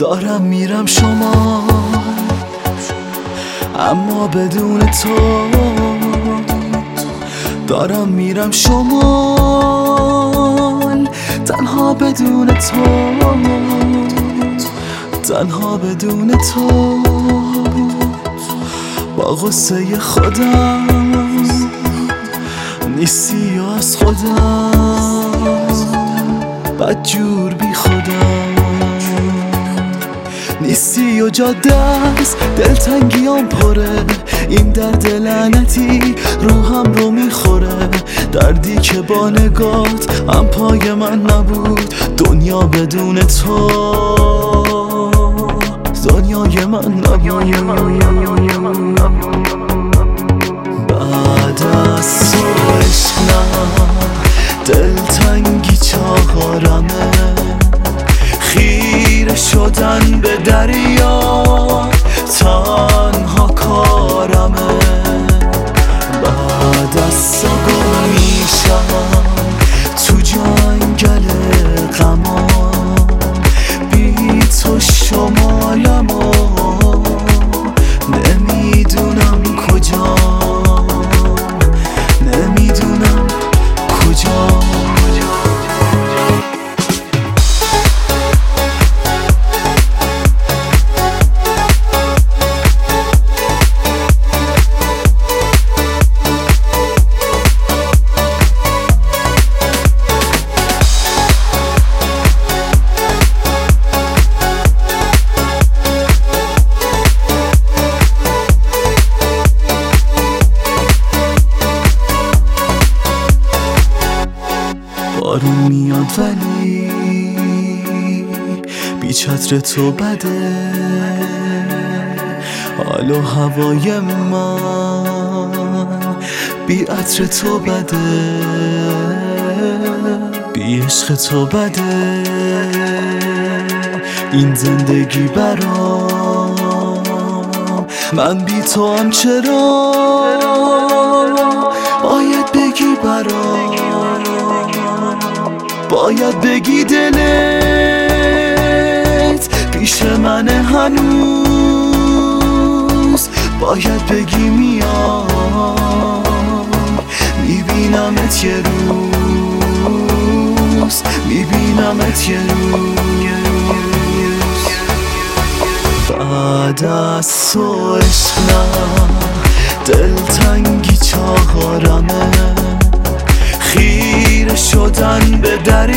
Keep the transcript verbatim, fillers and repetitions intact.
دارم میرم شما اما بدون تو، دارم میرم شمال تنها بدون تو، تنها بدون تو. با غصه خودم نیستی از خودم، بدجور بی خودم نیستی و جاده است، دلتنگیام پره، این درد لعنتی روحم رو میخوره، دردی که با نگات هم پای من نبود، دنیا بدون تو دنیای من نبود. بعد از تو عشق نه، دلتنگی چهارمه، خیره شدن به دریا تنها کارمه. بعد از تو گم میشم تو جنگل غمام، بی تو شمالم و نمیدونم کجا، نمیدونم کجا. بارون میاد ولی بی چتر تو بده، حال و هوای من بی عطر تو بده، بی عشق تو بده. این زندگی برام من بی تو هم چرا باید بگی برام، باید بگی دلت پیش من هنوز، باید بگی میام میبینمت یه روز، میبینمت یه روز. بعد از تو عشق نه، دلتنگی چهارمه، خیره شدن به در